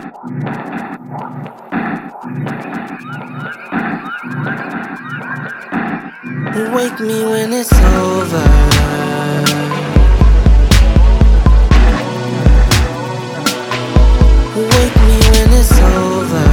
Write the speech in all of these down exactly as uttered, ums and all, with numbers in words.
Wake me when it's over. Wake me when it's over.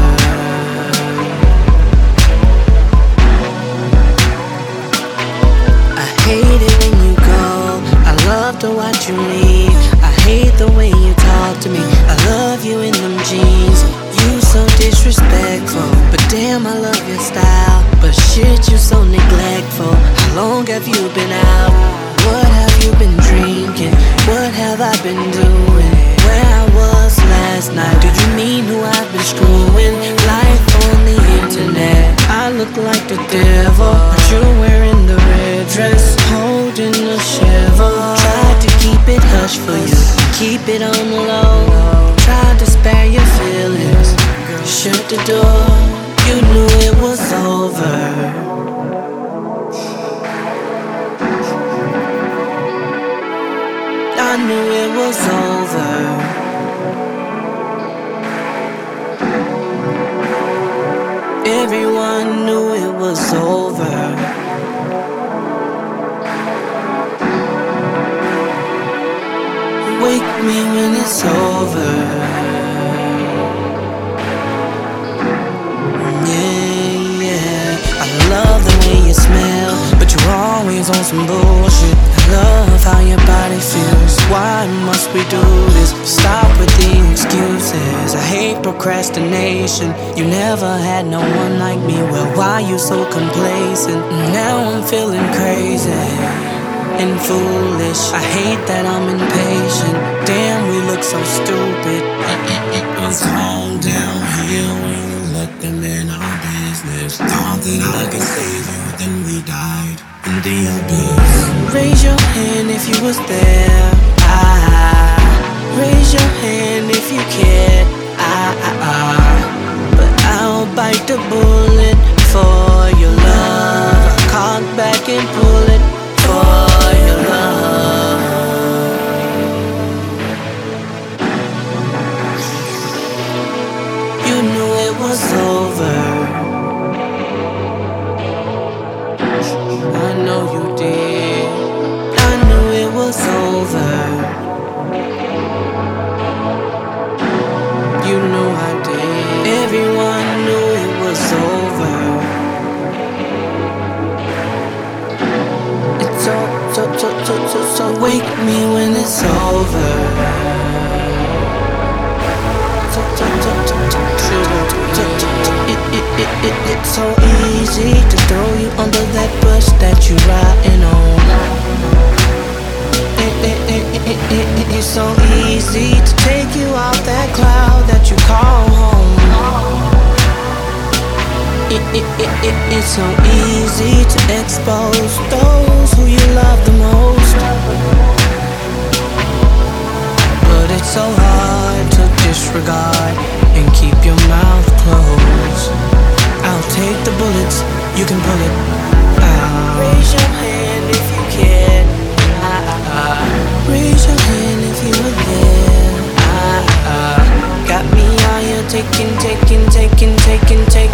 I hate it when you go. I love to watch you leave. I hate the way you talk to me. I love you in them jeans. You so disrespectful, but damn I love your style. But shit, you so neglectful. How long have you been out? What have you been drinking? What have I been doing? Where I was last night? Do you mean who I've been screwing? Life on the internet, I look like the devil, but you're wearing the red dress, holding a shovel. Tried to keep it hush for you, keep it on the low. Tried to spare your feelings, shut the door. You knew it was over. I knew it was over. Everyone knew it was over. Wake me when it's over. Yeah, yeah. I love the way you smell, but you're always on some bullshit. I love how your body feels. Why must we do this? Stop with the excuses. I hate procrastination. You never had no one like me. Well, why you so complacent? Now I'm feeling crazy and foolish. I hate that I'm impatient. Damn, we look so stupid. It's all downhill when you're looking in our business. Thought that I could save you, then we died in the abyss. Raise your hand if you was there. Ah, raise your hand if you cared. Ah, ah, ah. But I'll bite the bullet for your love. I'll cock back and pull it for your love. You knew it was over. I know you did. I knew it was over. You knew I did. Everyone knew it was over. It's so, so, so, so, so, so. Wake me when it's over. So, so, so, so, so, so, so, it, it, it, it, it's so easy to throw you under that bus that you riding on. It, it, it, it, it, it, it's so easy to take you out that cloud that you call home. It, it, it, it, it's so easy to expose those who you love the most. But it's so hard to disregard and keep your mouth closed. I'll take the bullets, you can pull it out. Raise your hand if you can. Ah, ah, ah. Raise your hand if you were there. Ah, ah. Got me out here taking, taking, taking, taking, taking.